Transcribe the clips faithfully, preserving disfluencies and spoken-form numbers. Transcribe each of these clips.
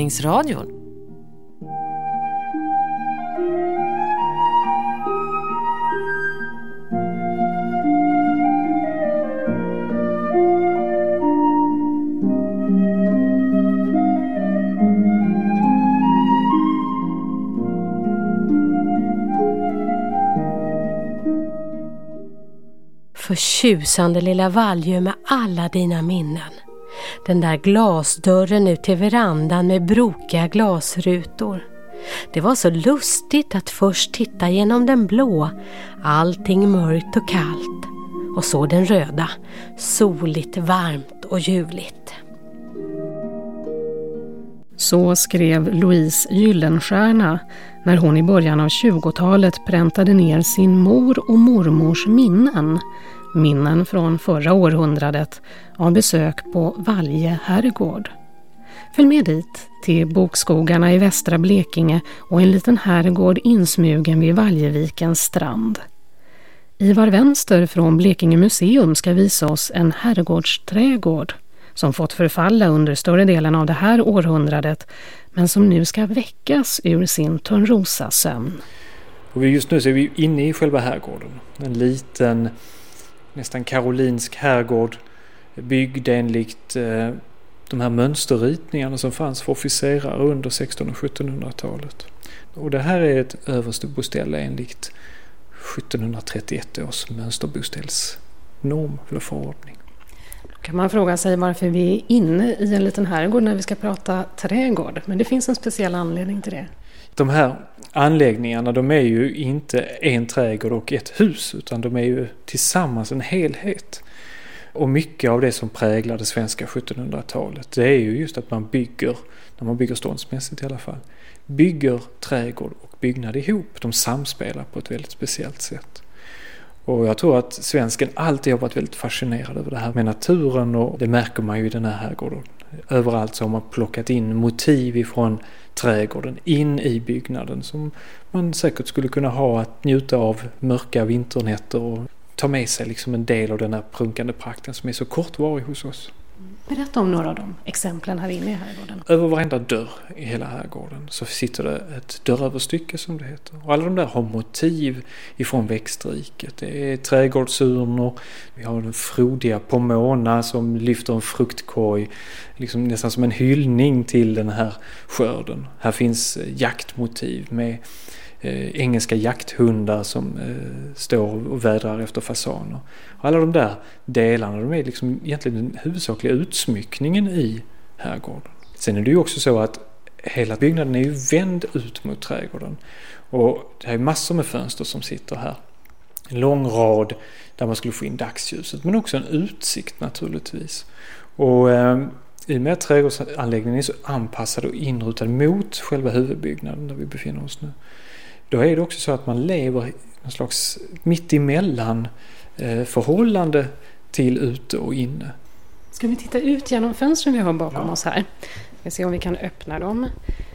Bildningsradion. Förtjusande lilla Valjö med alla dina minnen. Den där glasdörren ut till verandan med brokiga glasrutor. Det var så lustigt att först titta genom den blå, allting mörkt och kallt. Och så den röda, soligt, varmt och ljuvligt. Så skrev Louise Gyllenstierna när hon i början av tjugotalet präntade ner sin mor och mormors minnen. Minnen från förra århundradet av besök på Valje herrgård. Följ med dit till bokskogarna i västra Blekinge och en liten herrgård insmugen vid Valjevikens strand. Ivar Vänster från Blekinge museum ska visa oss en herrgårdsträdgård som fått förfalla under större delen av det här århundradet men som nu ska väckas ur sin Törnrosa-sömn. Och just nu så är vi inne i själva herrgården. En liten, nästan karolinsk herrgård byggd enligt eh, de här mönsterritningarna som fanns för officerare under sextonhundra- och sjuttonhundratalet. Och det här är ett översteboställe enligt sjuttonhundratrettioett års mönsterboställsnorm eller förordning. Kan man fråga sig varför vi är inne i en liten herrgård när vi ska prata trädgård. Men det finns en speciell anledning till det. De här anläggningarna, de är ju inte en trädgård och ett hus, utan de är ju tillsammans en helhet. Och mycket av det som präglar det svenska sjuttonhundratalet, det är ju just att man bygger, när man bygger ståndsmässigt i alla fall, bygger trädgård och byggnad ihop. De samspelar på ett väldigt speciellt sätt. Och jag tror att svensken alltid har varit väldigt fascinerad över det här med naturen, och det märker man ju i den här herrgården. Överallt så har man plockat in motiv ifrån trädgården in i byggnaden som man säkert skulle kunna ha att njuta av mörka vinternätter och ta med sig liksom en del av den här prunkande prakten som är så kortvarig hos oss. Berätta om några av de exemplen här inne i herrgården. Över varenda dörr i hela herrgården så sitter det ett dörröverstycke som det heter. Och alla de där har motiv ifrån växtriket. Det är trädgårdsurnor, vi har den frodiga Pomona som lyfter en fruktkorg, liksom nästan som en hyllning till den här skörden. Här finns jaktmotiv med Eh, engelska jakthundar som eh, står och vädrar efter fasaner. Alla de där delarna, de är liksom egentligen den huvudsakliga utsmyckningen i herrgården. Sen är det ju också så att hela byggnaden är ju vänd ut mot trädgården. Och det är massor med fönster som sitter här. En lång rad där man skulle få in dagsljuset, men också en utsikt naturligtvis. Och eh, i och med att trädgårdsanläggningen är så anpassad och inrutad mot själva huvudbyggnaden där vi befinner oss nu, då är det också så att man lever någon slags mitt emellan eh, förhållande till ute och inne. Ska vi titta ut genom fönstren vi har bakom ja. oss här? Vi ska se om vi kan öppna dem.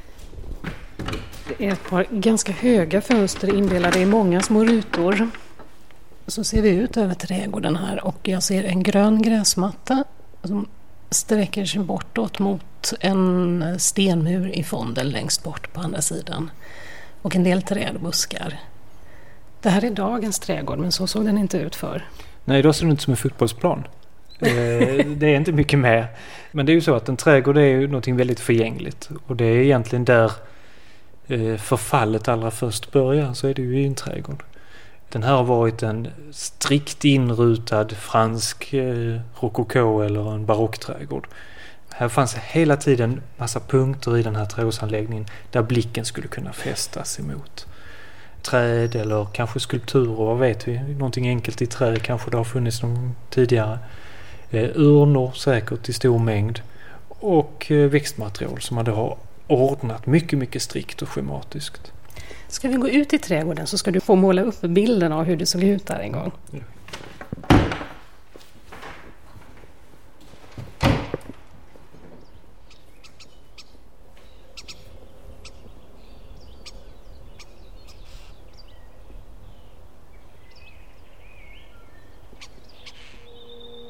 Det är ett par ganska höga fönster indelade i många små rutor. Så ser vi ut över trädgården här och jag ser en grön gräsmatta som sträcker sig bortåt mot en stenmur i fonden längst bort på andra sidan. Och en del trädbuskar. Det här är dagens trädgård, men så såg den inte ut för. Nej, då ser det ut som en fotbollsplan. Det är inte mycket mer. Men det är ju så att en trädgård är ju något väldigt förgängligt. Och det är egentligen där förfallet allra först börjar, så är det ju i en trädgård. Den här har varit en strikt inrutad fransk rokoko eller en barockträdgård. Här fanns hela tiden massa punkter i den här trädgårdsanläggningen där blicken skulle kunna fästas emot träd eller kanske skulpturer, vad vet vi? Någonting enkelt i trä kanske det har funnits någon tidigare. Eh, urnor säkert i stor mängd och eh, växtmaterial som man då har ordnat mycket, mycket strikt och schematiskt. Ska vi gå ut i trädgården så ska du få måla upp bilden av hur det såg ut där en gång. Ja.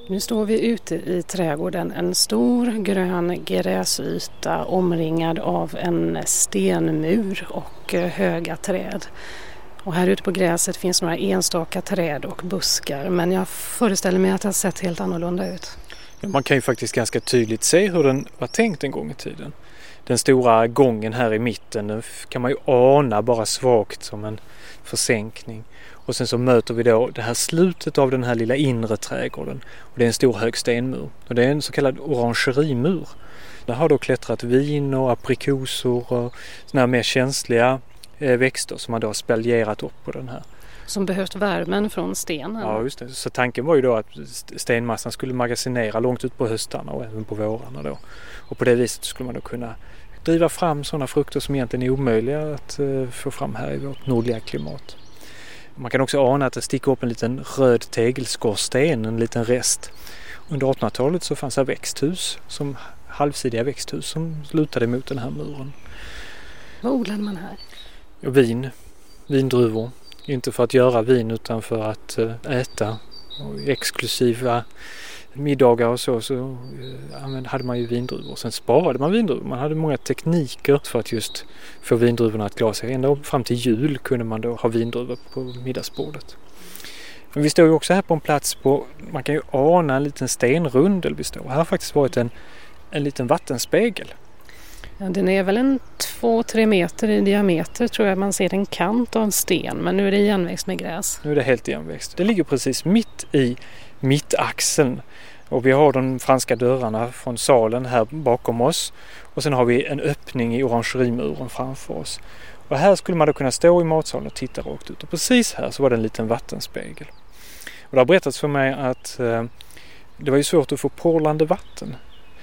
Nu står vi ute i trädgården, en stor grön gräsyta omringad av en stenmur och höga träd. Och här ute på gräset finns några enstaka träd och buskar, men jag föreställer mig att det har sett helt annorlunda ut. Man kan ju faktiskt ganska tydligt se hur den var tänkt en gång i tiden. Den stora gången här i mitten kan man ju ana bara svagt som en försänkning. Och sen så möter vi då det här slutet av den här lilla inre trädgården. Och det är en stor hög stenmur. Och det är en så kallad orangerimur. Där har då klättrat vin och aprikosor och såna här mer känsliga växter som man då har spaljerat upp på den här. Som behövt värmen från stenen. Ja, just det. Så tanken var ju då att stenmassan skulle magasinera långt ut på höstarna och även på vårarna då. Och på det viset skulle man då kunna driva fram sådana frukter som egentligen är omöjliga att få fram här i vårt nordliga klimat. Man kan också ana att det sticker upp en liten röd tegelskorsten, en liten rest. Under åttiotalet så fanns det växthus, som halvsidiga växthus som lutade mot den här muren. Vad odlade man här? Och vin, vindruvor. Inte för att göra vin utan för att äta. Och exklusiva middagar och så, så hade man ju vindruvor. Sen sparade man vindruvor. Man hade många tekniker för att just få vindruvorna att glasa. Ända fram till jul kunde man då ha vindruvor på middagsbordet. Men vi står ju också här på en plats på, man kan ju ana en liten stenrundel vi står. Här har faktiskt varit en, en liten vattenspegel. Ja, den är väl en två tre meter i diameter tror jag, man ser en kant av sten, men nu är det igenväxt med gräs. Nu är det helt igenväxt. Det ligger precis mitt i mittaxeln och vi har de franska dörrarna från salen här bakom oss och sen har vi en öppning i orangerimuren framför oss. Och här skulle man då kunna stå i matsalen och titta rakt ut och precis här så var det en liten vattenspegel. Och det har berättats för mig att eh, det var ju svårt att få porlande vatten.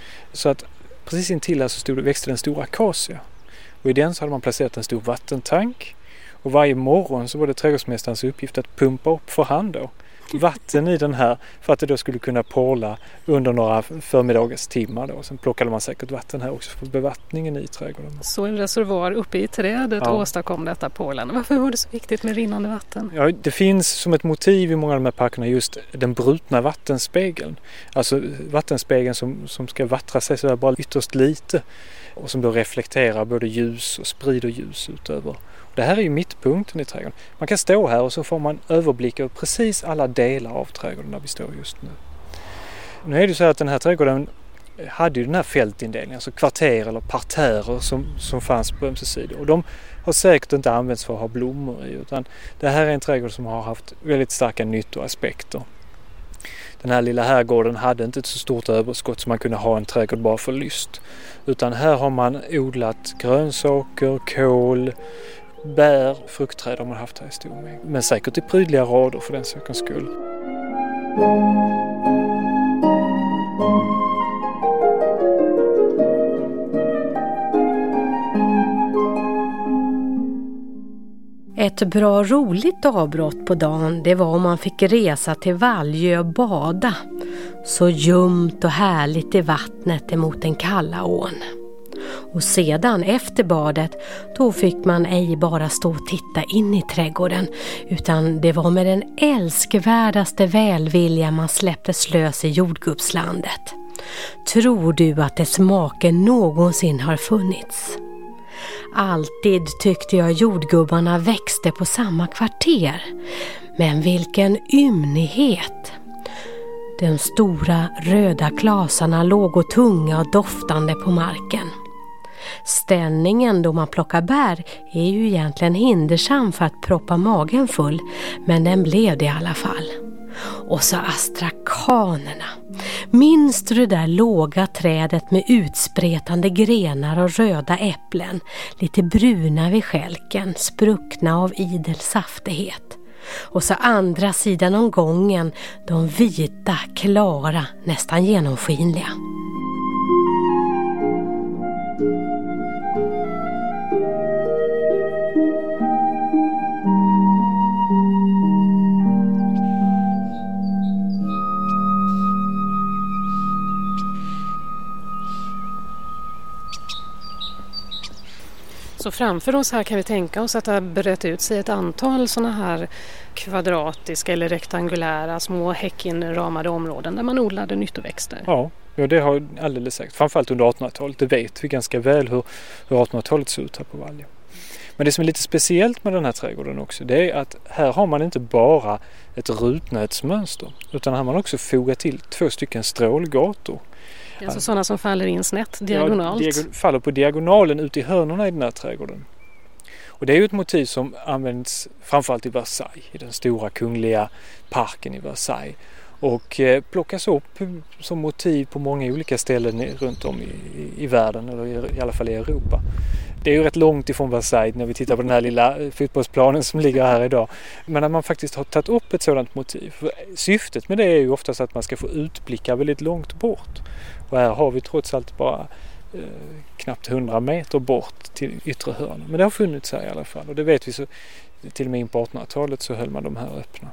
Så att precis intill här så stod det, växte en stor akacia. Och i den så hade man placerat en stor vattentank. Och varje morgon så var det trädgårdsmästarens uppgift att pumpa upp för hand då vatten i den här för att det då skulle kunna porla under några förmiddagars timmar då. Sen plockade man säkert vatten här också för bevattningen i trädgården. Så en reservoar uppe i trädet ja. åstadkom detta porlande. Varför var det så viktigt med rinnande vatten? Ja, det finns som ett motiv i många av de här parkerna just den brutna vattenspegeln. Alltså vattenspegeln som, som ska vattra sig så där bara ytterst lite och som då reflekterar både ljus och sprider ljus utöver. Det här är ju mittpunkten i trädgården. Man kan stå här och så får man överblick över precis alla delar av trädgården där vi står just nu. Nu är det så att den här trädgården hade ju den här fältindelningen, alltså kvarter eller parterrer som, som fanns på ömse sidor. Och de har säkert inte använts för att ha blommor i, utan det här är en trädgård som har haft väldigt starka nyttoaspekter. Den här lilla herrgården hade inte ett så stort överskott som man kunde ha en trädgård bara för lyst. Utan här har man odlat grönsaker, kål, bär, fruktträd har man haft här i stor mängd. Men säkert i prydliga rader för den sakens skull. Ett bra roligt avbrott på dagen det var om man fick resa till Valjö och bada. Så ljumt och härligt i vattnet emot den kalla ån. Och sedan efter badet då fick man ej bara stå och titta in i trädgården utan det var med den älskvärdaste välvilja man släppte slös i jordgubbslandet. Tror du att dess smaken någonsin har funnits? Alltid tyckte jag jordgubbarna växte på samma kvarter. Men vilken ymnighet! De stora röda klasarna låg och tunga och doftande på marken. Ställningen då man plockar bär är ju egentligen hindersam för att proppa magen full, men den blev det i alla fall. Och så astrakanerna. Minns du det där låga trädet med utspretande grenar och röda äpplen, lite bruna vid skälken, spruckna av idel saftighet. Och så andra sidan om gången, de vita, klara, nästan genomskinliga. Så framför oss här kan vi tänka oss att det har brett ut sig ett antal sådana här kvadratiska eller rektangulära små häckinramade områden där man odlade nyttoväxter. Ja, ja det har alldeles säkert. Framförallt under artonhundratalet. Det vet vi ganska väl hur, hur artonhundratalet ser ut här på Valje. Men det som är lite speciellt med den här trädgården också, det är att här har man inte bara ett rutnätsmönster, utan här har man också fogat till två stycken strålgator. Det är alltså sådana som faller in snett, diagonalt. Ja, diag- faller på diagonalen ut i hörnorna i den här trädgården. Och det är ju ett motiv som används framförallt i Versailles, i den stora kungliga parken i Versailles. Och eh, plockas upp som motiv på många olika ställen runt om i, i, i världen, eller i, i alla fall i Europa. Det är ju rätt långt ifrån Versailles när vi tittar på den här lilla fotbollsplanen som ligger här idag. Men när man faktiskt har tagit upp ett sådant motiv. För syftet med det är ju oftast att man ska få utblicka väldigt långt bort. Och här har vi trots allt bara eh, knappt hundra meter bort till yttre hörn. Men det har funnits här i alla fall. Och det vet vi, så till och med in på artonhundratalet så höll man de här öppna.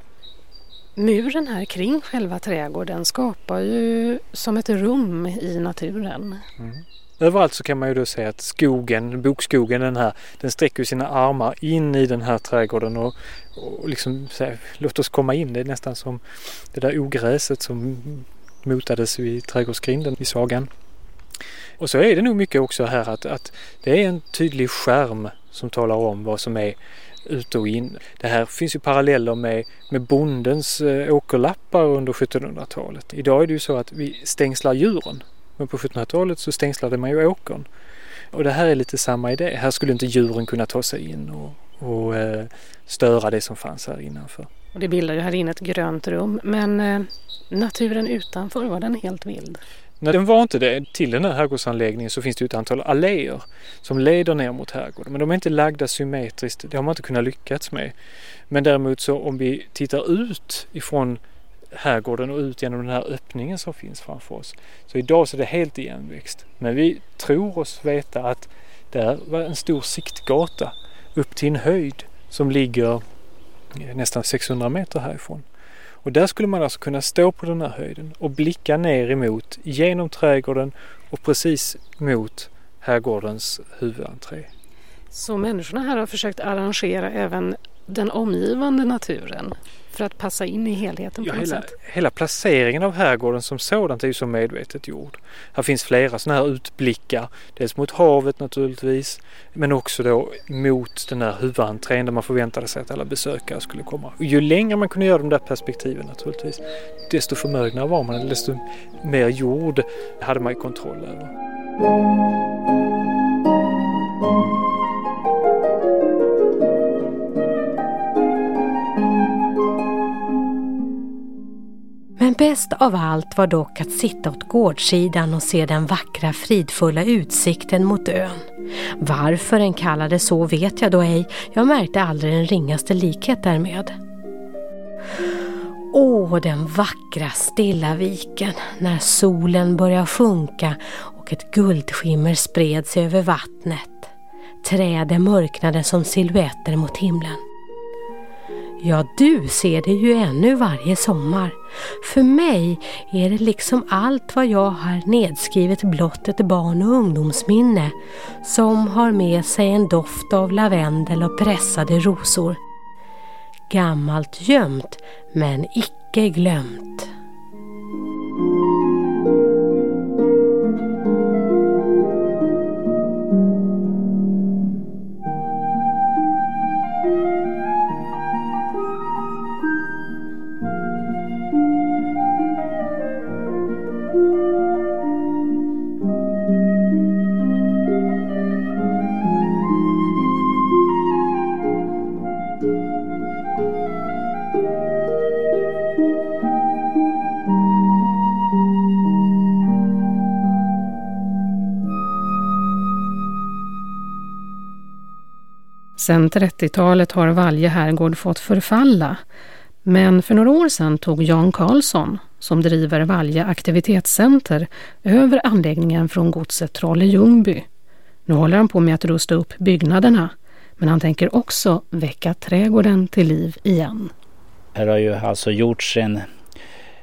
Muren här kring själva trädgården skapar ju som ett rum i naturen. Mm. Överallt så kan man ju då säga att skogen, bokskogen den här, den sträcker sina armar in i den här trädgården och, och liksom säga, låt oss komma in. Det är nästan som det där ogräset som motades vid trädgårdsgrinden i sagan. Och så är det nog mycket också här att, att det är en tydlig skärm som talar om vad som är ute och in. Det här finns ju paralleller med, med bondens äh, åkerlappar under sjuttonhundratalet. Idag är det ju så att vi stängslar djuren. Men på sjuttonhundratalet så stängslade man ju åkern. Och det här är lite samma idé. Här skulle inte djuren kunna ta sig in och, och eh, störa det som fanns här innanför. Och det bildar ju här inne ett grönt rum. Men eh, naturen utanför, var den helt vild? När den var inte det, till den här herrgårdsanläggningen så finns det ett antal alléer som leder ner mot herrgården. Men de är inte lagda symmetriskt, det har man inte kunnat lyckats med. Men däremot så om vi tittar ut ifrån herrgården och ut genom den här öppningen som finns framför oss. Så idag så är det helt igenväxt. Men vi tror oss veta att där var en stor siktgata upp till en höjd som ligger nästan sexhundra meter härifrån. Och där skulle man alltså kunna stå på den här höjden och blicka ner emot genom trädgården och precis mot herrgårdens huvudentré. Så människorna här har försökt arrangera även den omgivande naturen för att passa in i helheten på ja, något hela, sätt. Hela placeringen av herrgården som sådant är ju så medvetet gjord. Här finns flera sådana här utblickar. Dels mot havet naturligtvis, men också då mot den här huvudentrén där man förväntade sig att alla besökare skulle komma. Och ju längre man kunde göra de där perspektiven naturligtvis, desto förmögnare var man, desto mer jord hade man ju kontroll över. Men bäst av allt var dock att sitta åt gårdssidan och se den vackra fridfulla utsikten mot ön. Varför den kallades så vet jag då ej, jag märkte aldrig den ringaste likhet därmed. Åh, den vackra stilla viken när solen började sjunka och ett guldskimmer spred sig över vattnet. Träden mörknade som silhuetter mot himlen. Ja, du ser det ju ännu varje sommar. För mig är det liksom allt vad jag har nedskrivet blott ett barn- och ungdomsminne som har med sig en doft av lavendel och pressade rosor. Gammalt gömt men icke glömt. Sedan trettiotalet har Valje herrgård fått förfalla. Men för några år sedan tog Jan Karlsson, som driver Valje aktivitetscenter, över anläggningen från godset Trolle-Ljungby. Nu håller han på med att rusta upp byggnaderna, men han tänker också väcka trädgården till liv igen. Här har ju alltså gjorts en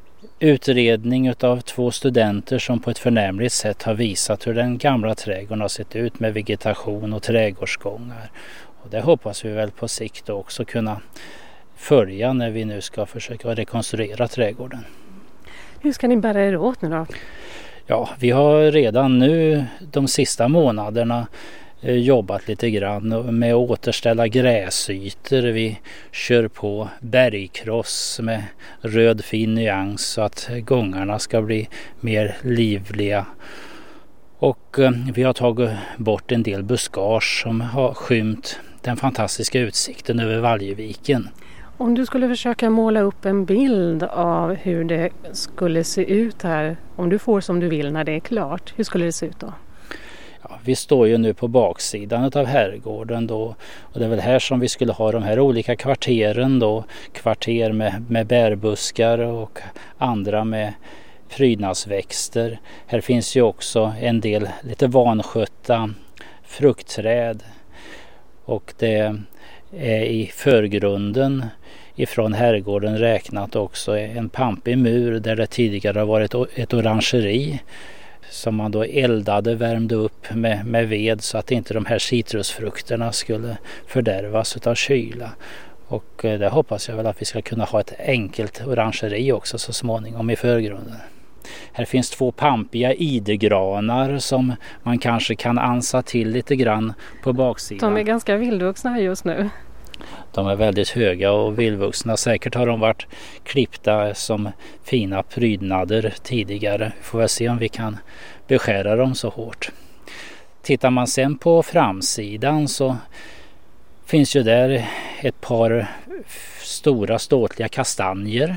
utredning av två studenter som på ett förnämligt sätt har visat hur den gamla trädgården har sett ut med vegetation och trädgårdsgångar. Och det hoppas vi väl på sikt också kunna följa när vi nu ska försöka rekonstruera trädgården. Hur ska ni bära er åt nu då? Ja, vi har redan nu de sista månaderna jobbat lite grann med att återställa gräsytor. Vi kör på bergkross med röd fin nyans så att gångarna ska bli mer livliga. Och vi har tagit bort en del buskage som har skymt den fantastiska utsikten över Valjeviken. Om du skulle försöka måla upp en bild av hur det skulle se ut här, om du får som du vill när det är klart, hur skulle det se ut då? Ja, vi står ju nu på baksidan av herrgården då, och det är väl här som vi skulle ha de här olika kvarteren då, kvarter med, med bärbuskar och andra med prydnadsväxter. Här finns ju också en del lite vanskötta fruktträd, och det är i förgrunden ifrån herrgården räknat också en pampig mur där det tidigare har varit ett orangeri som man då eldade, värmde upp med, med ved så att inte de här citrusfrukterna skulle fördärvas av kyla. Och det hoppas jag väl att vi ska kunna ha ett enkelt orangeri också så småningom i förgrunden. Här finns två pampiga idegranar som man kanske kan ansa till lite grann på baksidan. De är ganska vildvuxna just nu. De är väldigt höga och vildvuxna. Säkert har de varit klippta som fina prydnader tidigare. Vi får väl se om vi kan beskära dem så hårt. Tittar man sen på framsidan så finns ju där ett par stora ståtliga kastanjer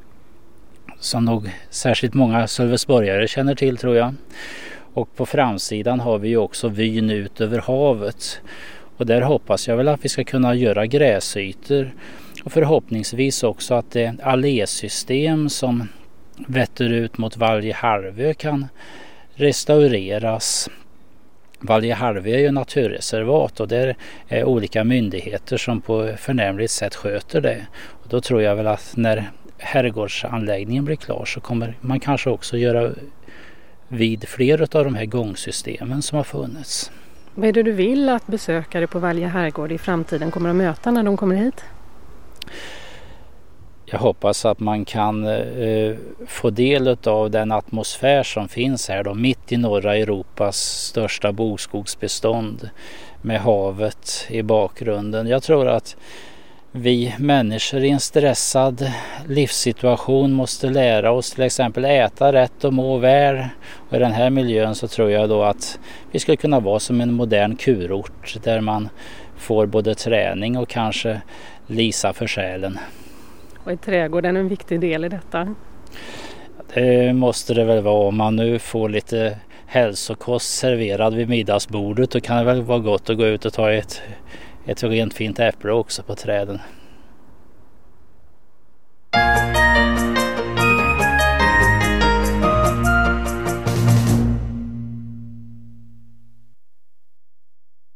som nog särskilt många sölvesborgare känner till, tror jag. Och på framsidan har vi ju också vyn ut över havet. Och där hoppas jag väl att vi ska kunna göra gräsytor och förhoppningsvis också att det allésystem som vetter ut mot Valjehalvö kan restaureras. Valjehalvö är ju naturreservat och där är olika myndigheter som på förnämligt sätt sköter det. Och då tror jag väl att när herrgårdsanläggningen blir klar så kommer man kanske också göra vid fler av de här gångsystemen som har funnits. Vad är det du vill att besökare på Valje herrgård i framtiden kommer att möta när de kommer hit? Jag hoppas att man kan eh, få del av den atmosfär som finns här då, mitt i norra Europas största bokskogsbestånd med havet i bakgrunden. Jag tror att vi människor i en stressad livssituation måste lära oss till exempel äta rätt och må väl. Och i den här miljön så tror jag då att vi skulle kunna vara som en modern kurort där man får både träning och kanske lisa för själen. Och är trädgården en viktig del i detta? Det måste det väl vara. Om man nu får lite hälsokost serverad vid middagsbordet, då kan det väl vara gott att gå ut och ta ett, ett rent fint äpple också på träden.